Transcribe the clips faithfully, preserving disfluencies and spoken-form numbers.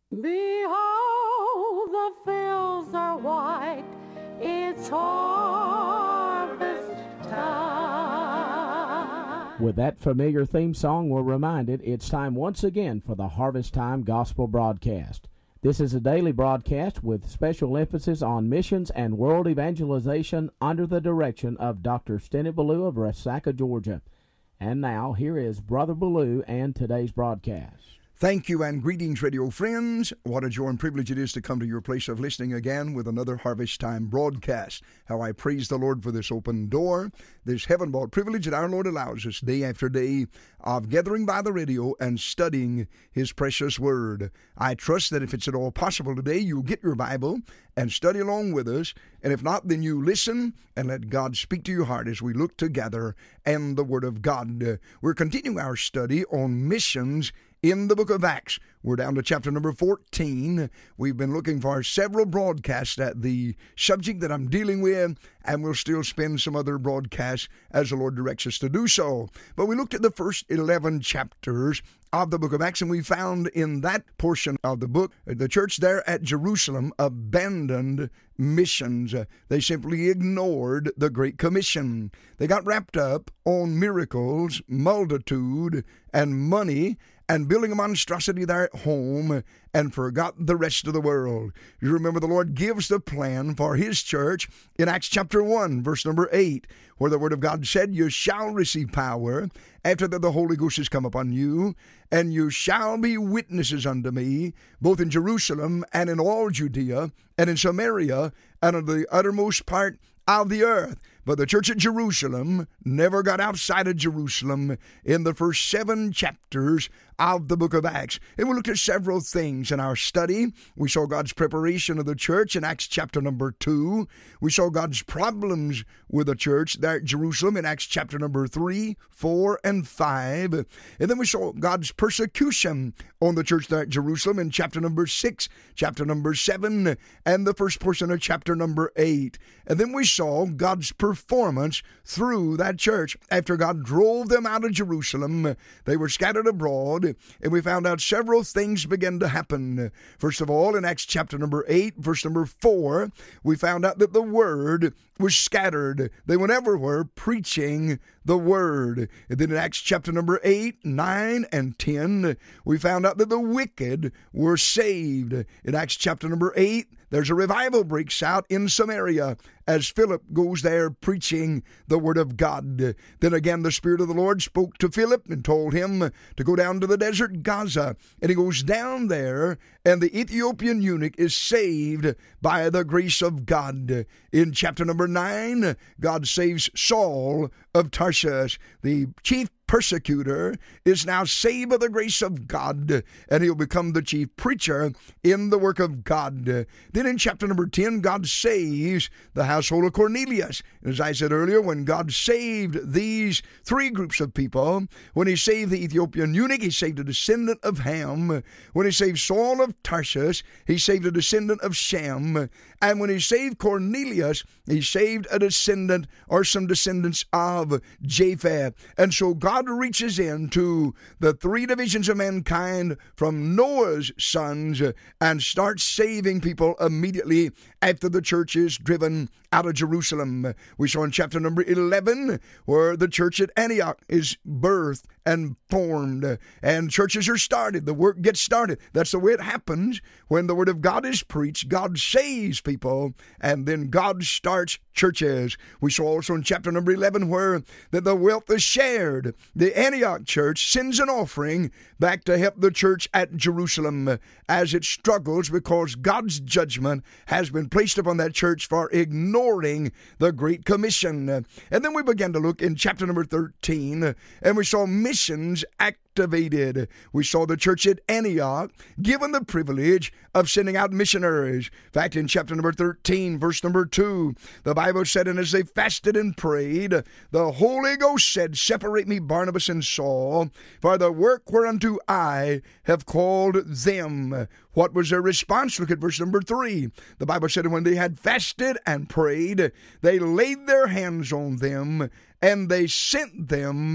Behold, the fields are white, it's harvest time. With that familiar theme song, we're reminded it's time once again for the Harvest Time Gospel Broadcast. This is a daily broadcast with special emphasis on missions and world evangelization under the direction of Doctor Stennett Ballou of Resaca, Georgia. And now, here is Brother Ballou and today's broadcast. Thank you and greetings, radio friends. What a joy and privilege it is to come to your place of listening again with another Harvest Time broadcast. How I praise the Lord for this open door, this heaven-brought privilege that our Lord allows us day after day of gathering by the radio and studying His precious Word. I trust that if it's at all possible today, you'll get your Bible and study along with us. And if not, then you listen and let God speak to your heart as we look together and the Word of God. Uh, we're continuing our study on missions in the book of Acts. We're down to chapter number fourteen. We've been looking for several broadcasts at the subject that I'm dealing with, and we'll still spend some other broadcasts as the Lord directs us to do so. But we looked at the first eleven chapters of the book of Acts, and we found in that portion of the book, the church there at Jerusalem abandoned missions. Uh, they simply ignored the Great Commission. They got wrapped up on miracles, multitude, and money, and building a monstrosity there at home, and forgot the rest of the world. You remember the Lord gives the plan for His church in Acts chapter one, verse number eight, where the Word of God said, "You shall receive power after that the Holy Ghost has come upon you, and you shall be witnesses unto me, both in Jerusalem and in all Judea, and in Samaria, and in the uttermost part of the earth." But the church at Jerusalem never got outside of Jerusalem in the first seven chapters of the book of Acts. And we looked at several things in our study. We saw God's preparation of the church in Acts chapter number two. We saw God's problems with the church there at Jerusalem in Acts chapter number three, four, and five. And then we saw God's persecution on the church there at Jerusalem in chapter number six, chapter number seven, and the first portion of chapter number eight. And then we saw God's performance through that church. After God drove them out of Jerusalem, they were scattered abroad, and we found out several things began to happen. First of all, in Acts chapter number eight, verse number four, we found out that the word was scattered. They went everywhere preaching the word. And then in Acts chapter number eight, nine, and ten, we found out that the wicked were saved. In Acts chapter number eight, there's a revival breaks out in Samaria as Philip goes there preaching the word of God. Then again, the Spirit of the Lord spoke to Philip and told him to go down to the desert Gaza. And he goes down there, and the Ethiopian eunuch is saved by the grace of God. In chapter number nine, God saves Saul of Tarsus, the chief persecutor, is now saved by the grace of God, and he'll become the chief preacher in the work of God. Then in chapter number ten, God saves the household of Cornelius. As I said earlier, when God saved these three groups of people, when He saved the Ethiopian eunuch, He saved a descendant of Ham. When He saved Saul of Tarsus, He saved a descendant of Shem. And when He saved Cornelius, He saved a descendant or some descendants of Japheth. And so God reaches into the three divisions of mankind from Noah's sons and starts saving people immediately after the church is driven out of Jerusalem. We saw in chapter number eleven where the church at Antioch is birthed and formed, and churches are started. The work gets started. That's the way it happens. When the word of God is preached, God saves people, and then God starts churches. We saw also in chapter number eleven where that the wealth is shared. The Antioch church sends an offering back to help the church at Jerusalem as it struggles because God's judgment has been placed upon that church for ignoring the Great Commission. And then we began to look in chapter number thirteen, and we saw missions activated. We saw the church at Antioch given the privilege of sending out missionaries. In fact, in chapter number thirteen, verse number two, the Bible said, "And as they fasted and prayed, the Holy Ghost said, Separate me Barnabas and Saul for the work whereunto I have called them." What was their response? Look at verse number three. The Bible said, "When they had fasted and prayed, they laid their hands on them, and they sent them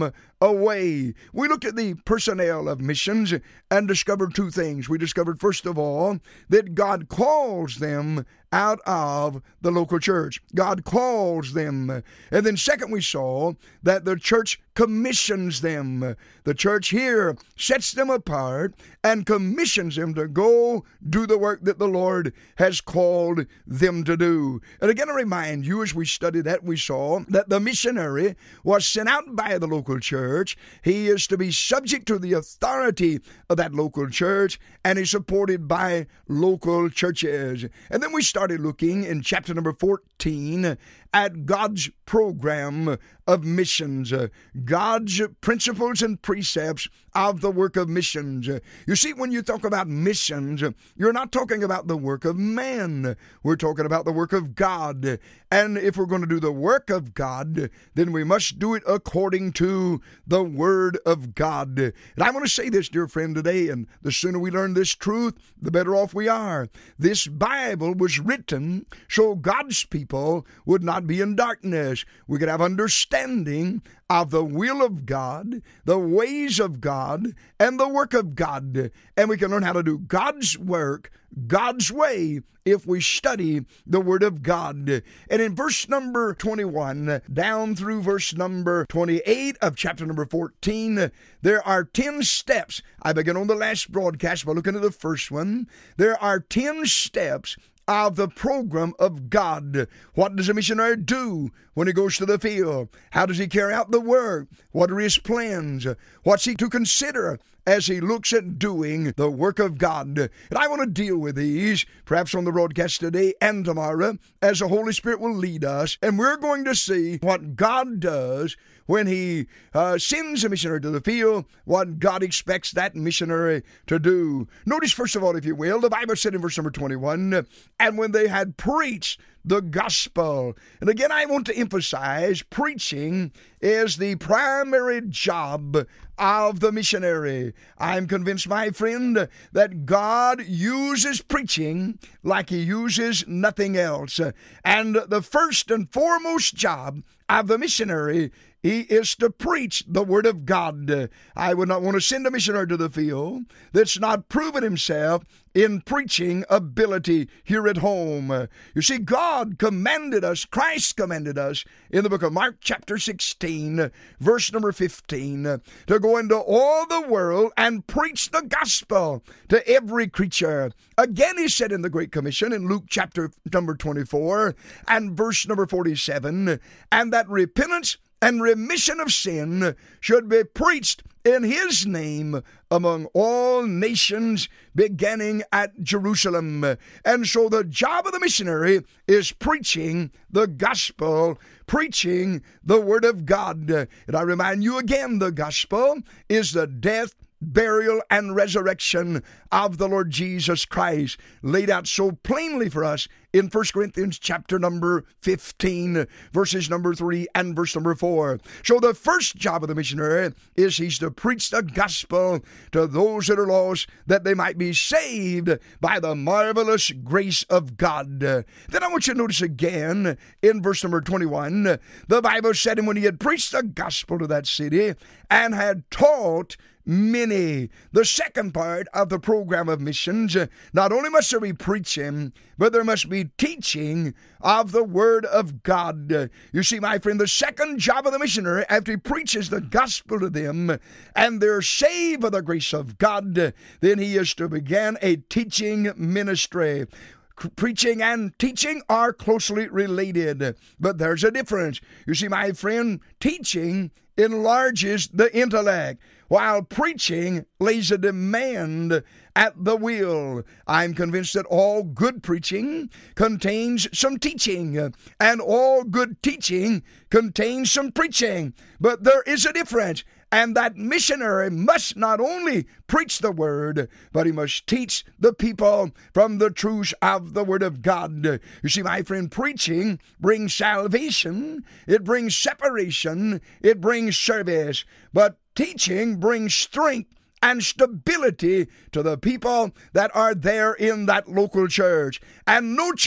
away. We looked at the personnel of missions and discovered two things. We discovered, first of all, that God calls them out of the local church. God calls them. And then second, we saw that the church commissions them. The church here sets them apart and commissions them to go do the work that the Lord has called them to do. And again, I remind you, as we studied that, we saw that the missionary was sent out by the local church. He is to be subject to the authority of that local church and is supported by local churches. And then we started looking in chapter number fourteen at God's program of missions, uh, God's principles and precepts of the work of missions. Uh, you see, when you talk about missions, uh, you're not talking about the work of man. We're talking about the work of God. And if we're going to do the work of God, then we must do it according to the Word of God. And I want to say this, dear friend, today, and the sooner we learn this truth, the better off we are. This Bible was written so God's people would not be in darkness. We could have understanding of the will of God, the ways of God, and the work of God. And we can learn how to do God's work God's way if we study the Word of God. And in verse number twenty-one down through verse number twenty-eight of chapter number fourteen, there are ten steps. I began on the last broadcast by looking at the first one. There are ten steps of the program of God. What does a missionary do when he goes to the field? How does he carry out the work? What are his plans? What's he to consider as he looks at doing the work of God? And I want to deal with these, perhaps on the broadcast today and tomorrow, as the Holy Spirit will lead us. And we're going to see what God does when he uh, sends a missionary to the field, what God expects that missionary to do. Notice, first of all, if you will, the Bible said in verse number twenty-one, and when they had preached the gospel. And again, I want to emphasize preaching is the primary job of the missionary. I'm convinced, my friend, that God uses preaching like he uses nothing else. And the first and foremost job of the missionary, he is to preach the Word of God. I would not want to send a missionary to the field that's not proven himself in preaching ability here at home. You see, God commanded us, Christ commanded us in the book of Mark chapter sixteen, verse number fifteen, to go into all the world and preach the gospel to every creature. Again, he said in the Great Commission in Luke chapter number twenty-four and verse number forty-seven, and that repentance and remission of sin should be preached in his name among all nations, beginning at Jerusalem. And so the job of the missionary is preaching the gospel, preaching the Word of God. And I remind you again, the gospel is the death, burial, and resurrection of the Lord Jesus Christ, laid out so plainly for us in First Corinthians chapter number fifteen, verses number three and verse number four. So the first job of the missionary is he's to preach the gospel to those that are lost, that they might be saved by the marvelous grace of God. Then I want you to notice again in verse number twenty-one, the Bible said, and when he had preached the gospel to that city and had taught many. The second part of the program of missions, not only must there be preaching, but there must be teaching of the Word of God. You see, my friend, the second job of the missionary, after he preaches the gospel to them and they're saved by the grace of God, then he is to begin a teaching ministry. Preaching and teaching are closely related, but there's a difference. You see, my friend, teaching enlarges the intellect, while preaching lays a demand at the will. I'm convinced that all good preaching contains some teaching, and all good teaching contains some preaching. But there is a difference, and that missionary must not only preach the Word, but he must teach the people from the truths of the Word of God. You see, my friend, preaching brings salvation, it brings separation, it brings service, but teaching brings strength and stability to the people that are there in that local church. And no church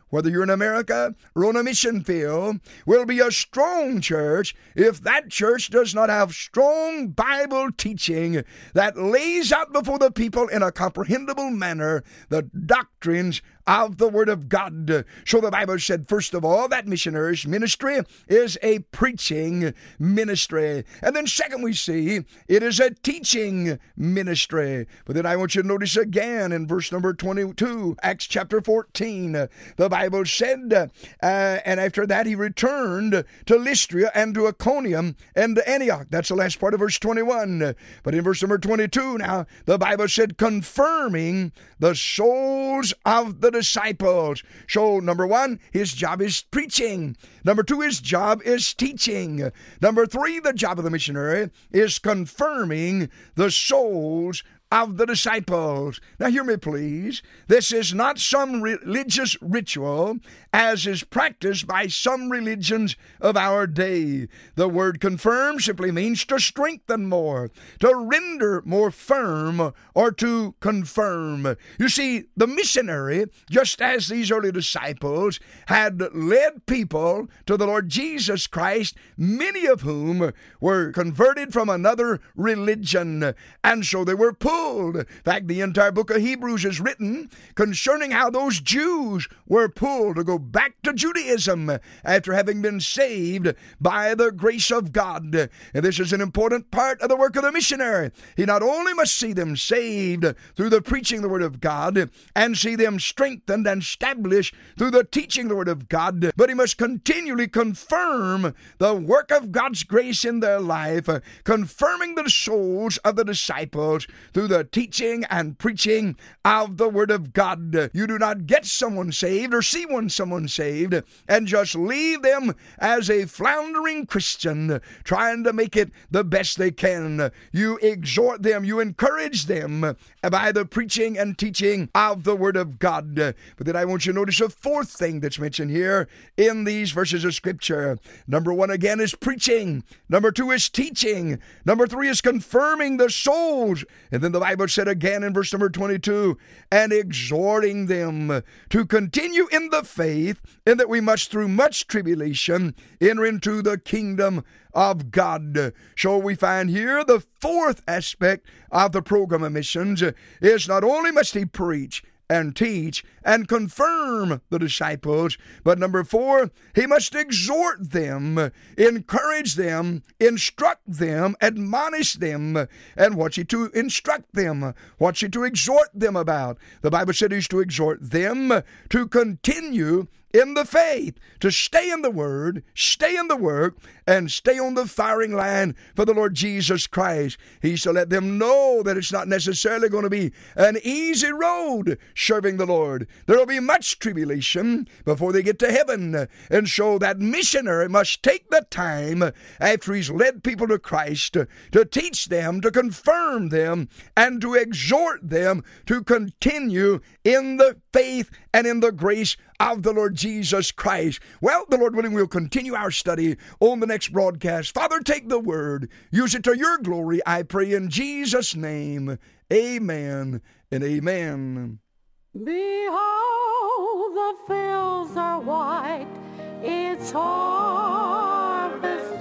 whether you're in America or on a mission field, will be a strong church if that church does not have strong Bible teaching that lays out before the people in a comprehensible manner the doctrines of the Word of God. So the Bible said, first of all, that missionary's ministry is a preaching ministry. And then second, we see it is a teaching ministry. But then I want you to notice again in verse number twenty-two, Acts chapter fourteen, the Bible said, uh, and after that he returned to Lystra and to Iconium and to Antioch. That's the last part of verse twenty-one. But in verse number twenty-two now, the Bible said, confirming the souls of the disciples. So, number one, his job is preaching. Number two, his job is teaching. Number three, the job of the missionary is confirming the souls of the disciples. Now hear me please. This is not some religious ritual as is practiced by some religions of our day. The word confirm simply means to strengthen more, to render more firm, or to confirm. You see, the missionary, just as these early disciples had led people to the Lord Jesus Christ, many of whom were converted from another religion, and so they were pulled. In fact, the entire book of Hebrews is written concerning how those Jews were pulled to go back to Judaism after having been saved by the grace of God. And this is an important part of the work of the missionary. He not only must see them saved through the preaching of the Word of God and see them strengthened and established through the teaching of the Word of God, but he must continually confirm the work of God's grace in their life, confirming the souls of the disciples through the teaching and preaching of the Word of God. You do not get someone saved or see one someone saved and just leave them as a floundering Christian trying to make it the best they can. You exhort them, you encourage them by the preaching and teaching of the Word of God. But then I want you to notice a fourth thing that's mentioned here in these verses of Scripture. Number one again is preaching. Number two is teaching. Number three is confirming the souls. And then the Bible said again in verse number twenty-two, and exhorting them to continue in the faith, and that we must through much tribulation enter into the kingdom of God. So we find here the fourth aspect of the program of missions is not only must he preach and teach and confirm the disciples, but number four, he must exhort them, encourage them, instruct them, admonish them. And what's he to instruct them? What's he to exhort them about? The Bible said he's to exhort them to continue in the faith, to stay in the Word, stay in the work, and stay on the firing line for the Lord Jesus Christ. He's to let them know that it's not necessarily going to be an easy road serving the Lord. There will be much tribulation before they get to heaven. And so that missionary must take the time after he's led people to Christ to teach them, to confirm them, and to exhort them to continue in the faith and in the grace of the Lord Jesus Christ. Well, the Lord willing, we'll continue our study on the next broadcast. Father, take the word, use it to your glory, I pray in Jesus' name. Amen and amen. Behold, the fields are white, it's harvest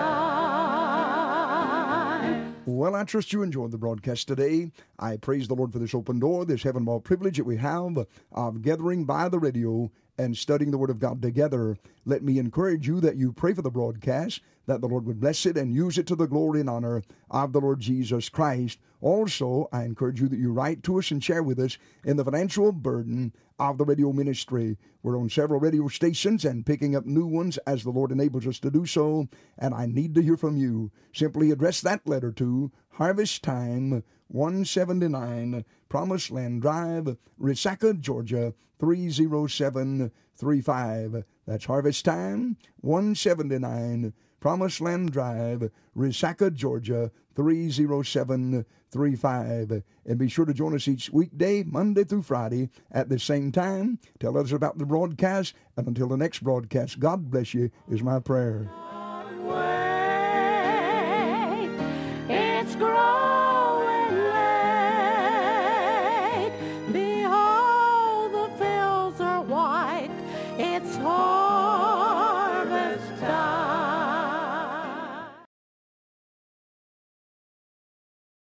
time. Well, I trust you enjoyed the broadcast today. I praise the Lord for this open door, this heaven-born privilege that we have of gathering by the radio and studying the Word of God together. Let me encourage you that you pray for the broadcast, that the Lord would bless it and use it to the glory and honor of the Lord Jesus Christ. Also, I encourage you that you write to us and share with us in the financial burden of the radio ministry. We're on several radio stations and picking up new ones as the Lord enables us to do so, and I need to hear from you. Simply address that letter to Harvest Time, one seventy-nine Promised Land Drive, Resaca, Georgia, three oh seven three five. That's Harvest Time, one seventy-nine Promised Land Drive, Resaca, Georgia, three oh seven three five. And be sure to join us each weekday, Monday through Friday, at the same time. Tell others about the broadcast, and until the next broadcast, God bless you, is my prayer. Wait, it's growing.